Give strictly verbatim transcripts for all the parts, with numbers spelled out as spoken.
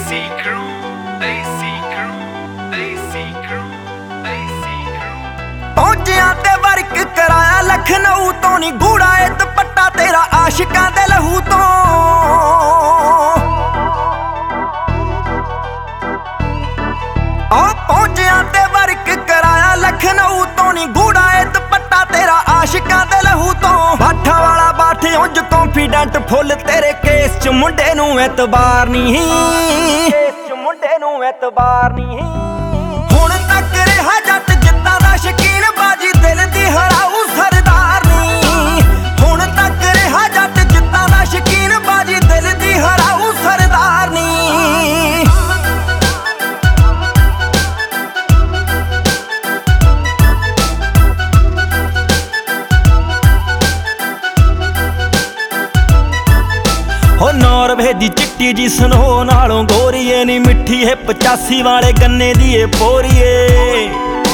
ਦੇਸੀ ਕਰੂ ਦੇਸੀ ਕਰੂ ਦੇਸੀ ਕਰੂ ਦੇਸੀ ਕਰੂ ਪਹੁੰਚਿਆ ਤੇ ਵਰਕ ਕਰਾਇਆ ਲਖਨਊ ਤੋਂ ਨੀ ਗੂੜਾ ਏ ਦੁਪੱਟਾ ਤੇਰਾ ਆਸ਼ਿਕਾਂ ਦੇ ਲਹੂ ਤੋਂ ਆ ਪਹੁੰਚਿਆ ਤੇ ਵਰਕ ਕਰਾਇਆ ਲਖਨਊ ਤੋਂ ਨੀ ਗੂੜਾ ਏ ਦੁਪੱਟਾ ਤੇਰਾ ਆਸ਼ਿਕਾਂ ਦੇ ਲਹੂ ਤੋਂ ਬਾਠਾ ਵਾਲਾ ਬਾਠ ਉਂਝ ਕੌਨਫੀਡੈਂਟ ਫੁੱਲ ਤੇਰੇ ਕੇਸ ਚ ਮੁੰਡੇ ਨੂੰ ਐਤਬਾਰ ਨਹੀਂ ਕੇਸ ਚ ਮੁੰਡੇ ਨੂੰ ਐਤਬਾਰ ਨਹੀਂ ਹੁਣ ਤੱਕ ਰਿਹਾ ਜੱਟ ਜਿੱਤਾਂ ਦਾ ਸ਼ਕੀਨ ਬਾਜੀ ਦਿਲ ਦੀ ਹਰਾਊ ਸਰਦਾਰ ਨਹੀਂ ਹੁਣ ਤੱਕ ਰਿਹਾ ਜੱਟ ਜਿੱਤਾਂ ਦਾ ਸ਼ਕੀਨ ਬਾਜੀ ਦਿਲ ਦੀ ਹਰਾਊ ਸਰਦਾਰ ਨਹੀਂ ਹੋ ਨੌਰਵੇ ਦੀ ਚਿੱਟੀ ਜੀ ਸਨੋ ਨਾਲੋਂ ਗੋਰੀਏ ਨੀ ਮਿੱਠੀ ਹੈ ਪਚਾਸੀ ਵਾਲੇ ਗੰਨੇ ਦੀ ਏ ਪੋਰੀਏ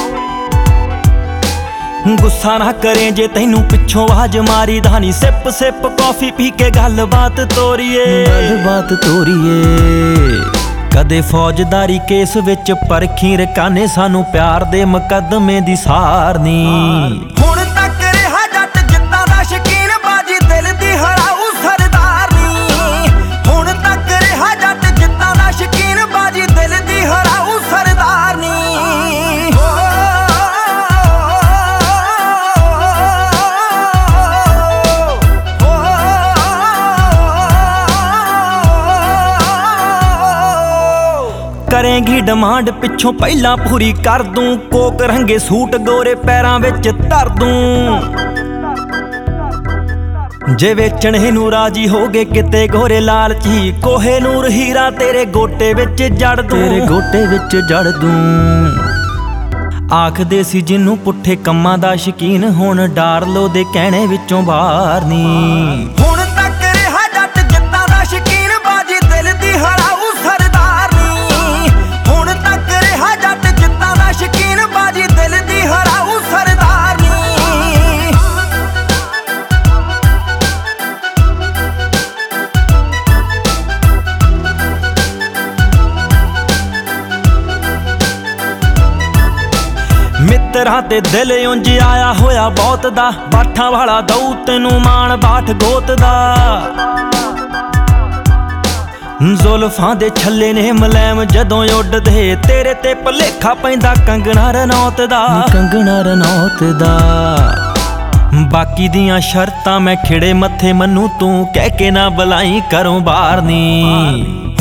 ਗੁੱਸਾ ਨਾ ਕਰੇ ਜੇ ਤੈਨੂੰ ਪਿੱਛੋਂ ਆਵਾਜ਼ ਮਾਰੀ ਦਾ ਨੀ ਸਿਪ ਸਿਪ ਕਾਫੀ ਪੀ ਕੇ ਗੱਲਬਾਤ ਤੋਰੀਏ ਗੱਲਬਾਤ ਤੋਰੀਏ ਕਦੇ ਫੌਜਦਾਰੀ ਕੇਸ ਵਿੱਚ ਪਰਖੀ ਰਕਾਨੇ ਸਾਨੂੰ ਪਿਆਰ ਦੇ ਮੁਕੱਦਮੇ ਦੀ ਸਾਰ ਨੀ ਹੁਣ ਤੱਕ ਰਿਹਾ ਜੱਟ ਜਿੱਤਾਂ ਦਾ ਸ਼ਕੀਨ ਬਾਜੀ ਦਿਲ ਦੀ ਹਰਾਊ ਸਰਦਾਰ ਨੀ ਹੁਣ ਤੱਕ ਰਿਹਾ ਜੱਟ ਜਿੱਤਾਂ ਦਾ ਸ਼ਕੀਨ ਬਾਜੀ ਦਿਲ ਦੀ ਹਰਾਊ ਸਰਦਾਰ ਨੀ ਕਰੇਂਗੀ ਡਿਮਾਂਡ ਪਿੱਛੋਂ ਪਹਿਲਾਂ ਪੂਰੀ ਕਰ ਦੂੰ ਕੋਕ ਰੰਗੇ ਸੂਟ ਗੋਰੇ ਪੈਰਾਂ ਵਿੱਚ ਧਰ ਦੂੰ ਜੇ ਵੇਚਣੇ ਨੂੰ ਰਾਜੀ ਹੋਗੇ ਕਿਤੇ ਗੋਰੇ ਲਾਲਚੀ ਕੋਹੇ ਨੂਰ ਹੀਰਾ ਤੇਰੇ ਗੋਟੇ ਵਿੱਚ ਜੜ ਦੂੰ ਤੇਰੇ ਗੋਟੇ ਵਿੱਚ ਜੜ ਦੂੰ ਆਖਦੇ ਸੀ ਜਿੰਨੂੰ ਪੁੱਠੇ ਕੰਮਾਂ ਦਾ ਸ਼ਕੀਨ ਹੁਣ ਡਾਰ ਲੋ ਦੇ ਕਹਿਣੇ ਵਿੱਚੋਂ ਬਾਹਰ ਨੀ ਹੁਣ ਤੱਕ ਰਿਹਾ ਜੱਟ ਜਿੱਤਾਂ ਦਾ ਸ਼ਕੀਨ ਬਾਜੀ ਦਿਲ ਦੀ ਹਰਾਊ ਸਰਦਾਰ ਨੀ ਹੁਣ ਤੱਕ ਰਿਹਾ ਜੱਟ ਜਿੱਤਾਂ ਦਾ ਸ਼ਕੀਨ ਬਾਜੀ ਦਿਲ ਦੀ ਹਰਾਊ ਸਰਦਾਰ ਨੀ ਮਿੱਤਰਾਂ ਤੇ ਦਿਲ ਉਂਝ ਆਇਆ ਹੋਇਆ ਬਹੁਤ ਦਾ ਬਾਠਾਂ ਵਾਲਾ ਦਊ ਤੈਨੂੰ ਮਾਣ ਬਾਠ ਗੋਤ ਦਾ ਜ਼ੁਲਫਾਂ ਦੇ ਛੱਲੇ ਨੇ ਮਲੈਮ ਜਦੋਂ ਉੱਡਦੇ ਤੇਰੇ ਤੇ ਭਲੇਖਾ ਪੈਂਦਾ ਕੰਗਣਾ ਰਣੌਤ ਦਾ ਕੰਗਣਾ ਰਣੌਤ ਦਾ ਬਾਕੀ ਦੀਆਂ ਸ਼ਰਤਾਂ ਮੈਂ ਖਿੜੇ ਮੱਥੇ ਮੰਨੂ ਤੂੰ ਕਹਿ ਕੇ ਨਾ ਬੁਲਾਈ ਘਰੋਂ ਬਾਹਰ ਨੀ